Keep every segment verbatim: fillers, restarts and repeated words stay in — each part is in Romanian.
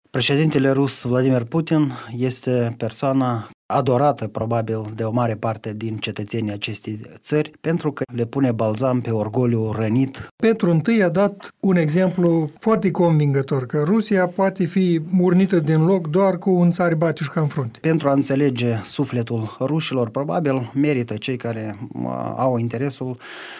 Președintele rus Vladimir Putin este persoana adorată probabil de o mare parte din cetățenii acestei țări, pentru că le pune balzam pe orgoliul rănit. Petru I a dat un exemplu foarte convingător, că Rusia poate fi urnită din loc doar cu un țar batiușca în frunte. Pentru a înțelege sufletul rușilor, probabil merită cei care au interesul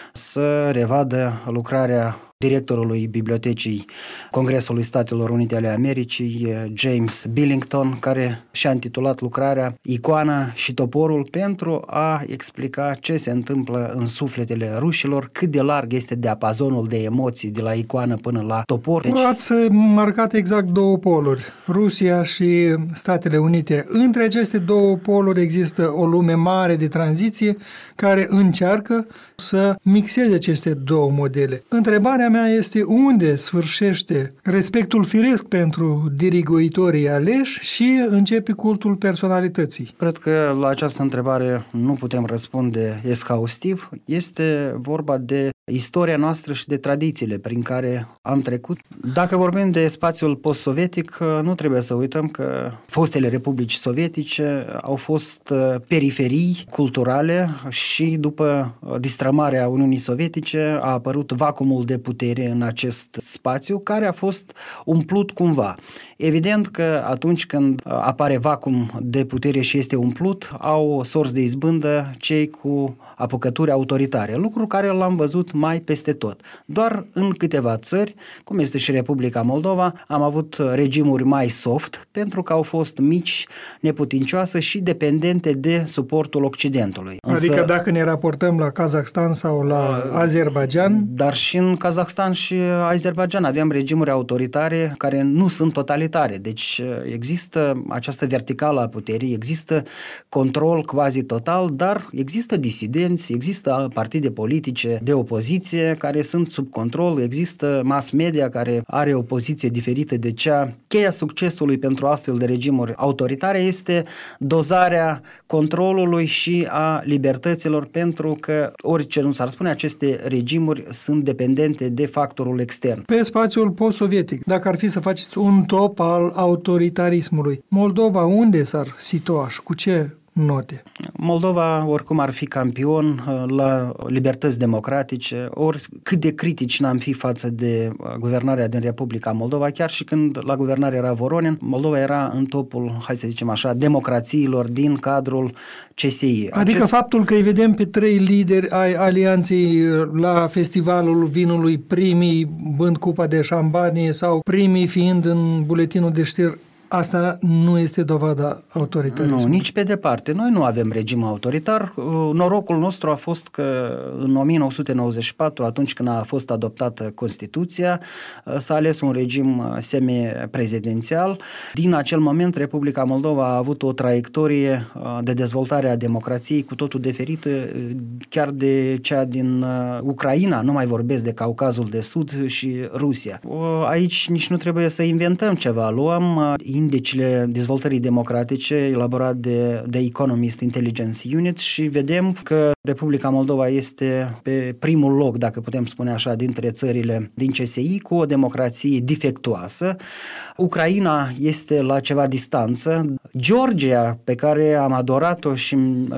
să revadă lucrarea directorului Bibliotecii Congresului Statelor Unite ale Americii, James Billington, care și-a intitulat lucrarea Icoana și toporul, pentru a explica ce se întâmplă în sufletele rușilor, cât de larg este diapazonul de emoții de la icoană până la topor. Deci... Ați marcat exact două poluri, Rusia și Statele Unite. Între aceste două poluri există o lume mare de tranziție care încearcă să mixeze aceste două modele. Întrebarea mea este unde sfârșește respectul firesc pentru dirigoitorii aleși și începe cultul personalității? Cred că la această întrebare nu putem răspunde exhaustiv. Este vorba de istoria noastră și de tradițiile prin care am trecut. Dacă vorbim de spațiul post-sovietic, nu trebuie să uităm că fostele republici sovietice au fost periferii culturale și după distrămarea Uniunii Sovietice a apărut vacuumul de putere în acest spațiu, care a fost umplut cumva. Evident că atunci când apare vacuum de putere și este umplut, au sorți de izbândă cei cu apucături autoritare, lucru care l-am văzut mai peste tot. Doar în câteva țări, cum este și Republica Moldova, am avut regimuri mai soft, pentru că au fost mici, neputincioase și dependente de suportul Occidentului. Însă, adică dacă ne raportăm la Kazakhstan sau la Azerbaidjan? Dar și în Kazakhstan și Azerbaidjan aveam regimuri autoritare care nu sunt totalitare. Deci există această verticală a puterii, există control quasi total, dar există disidenți, există partide politice de opoziție care sunt sub control, există mass media care are o poziție diferită de cea. Cheia succesului pentru astfel de regimuri autoritare este dozarea controlului și a libertăților, pentru că orice nu s-ar spune, aceste regimuri sunt dependente de factorul extern. Pe spațiul post-sovietic, dacă ar fi să faceți un top al autoritarismului, Moldova unde s-ar situa și cu ce note? Moldova oricum ar fi campion la libertăți democratice, ori cât de critici n-am fi față de guvernarea din Republica Moldova, chiar și când la guvernare era Voronin, Moldova era în topul, hai să zicem așa, democrațiilor din cadrul C S I. Adică Acest... faptul că îi vedem pe trei lideri ai alianței la festivalul vinului, primii bând cupa de șampanie sau primii fiind în buletinul de știri, asta nu este dovada autoritarismului. Nu, nici pe departe. Noi nu avem regim autoritar. Norocul nostru a fost că în o mie nouă sute nouăzeci și patru, atunci când a fost adoptată Constituția, s-a ales un regim semi-prezidențial. Din acel moment, Republica Moldova a avut o traiectorie de dezvoltare a democrației cu totul diferită chiar de cea din Ucraina. Nu mai vorbesc de Caucazul de Sud și Rusia. Aici nici nu trebuie să inventăm ceva. Luăm indicele dezvoltării democratice elaborat de, de Economist Intelligence Unit și vedem că Republica Moldova este pe primul loc, dacă putem spune așa, dintre țările din C S I, cu o democrație defectuoasă. Ucraina este la ceva distanță. Georgia, pe care am adorat-o și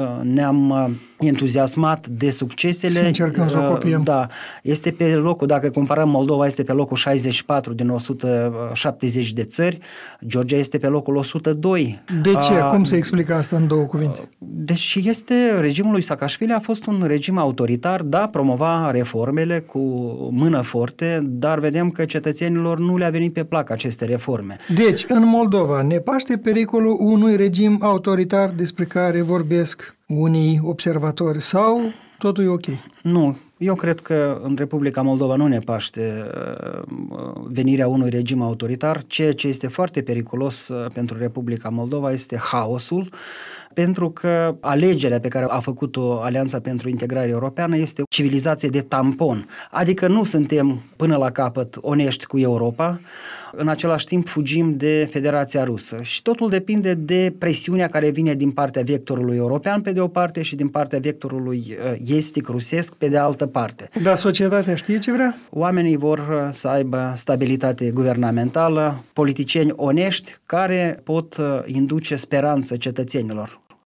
ne-am entuziasmat de succesele, și încercăm să o copiem. Da, este pe locul, dacă comparăm, Moldova este pe locul șaizeci și patru din o sută șaptezeci de țări, Georgia este pe locul o sută doi. De ce? A, Cum se explică asta în două cuvinte? Deci este, regimul lui Saakashvili a fost un regim autoritar, da, promova reformele cu mână forte, dar vedem că cetățenilor nu le-a venit pe plac aceste reforme. Deci, în Moldova ne paște pericolul unui regim autoritar despre care vorbesc unii observatori sau totul e ok? Nu, eu cred că în Republica Moldova nu ne paște venirea unui regim autoritar. Ceea ce este foarte periculos pentru Republica Moldova este haosul, pentru că alegerea pe care a făcut-o Alianța pentru Integrare Europeană este o civilizație de tampon, adică nu suntem până la capăt onești cu Europa, în același timp fugim de Federația Rusă și totul depinde de presiunea care vine din partea vectorului european pe de o parte și din partea vectorului estic, rusesc pe de altă parte. Dar societatea știe ce vrea? Oamenii vor să aibă stabilitate guvernamentală, politicieni onești care pot induce speranță cetățenilor.